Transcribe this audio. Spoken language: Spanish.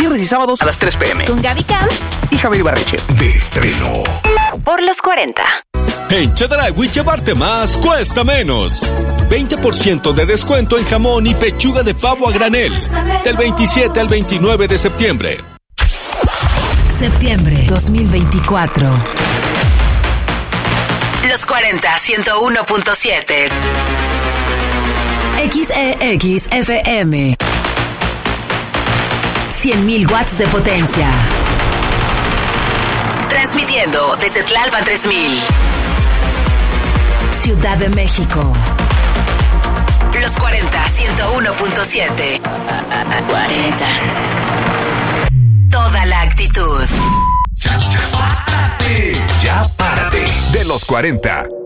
Viernes y sábados a las 3 p.m. Con Gaby Camps y Javier Ibarreche. De estreno. Por los 40. En Chedraui llevarte más cuesta menos. 20% de descuento en jamón y pechuga de pavo a granel. Del 27 al 29 de septiembre. Septiembre 2024. Los 40, 101.7. XEXFM. 100.000 watts de potencia. Transmitiendo desde Tlalpan 3000. Ciudad de México. Los 40, 101.7. 40. Toda la actitud. Ya párate. De los 40.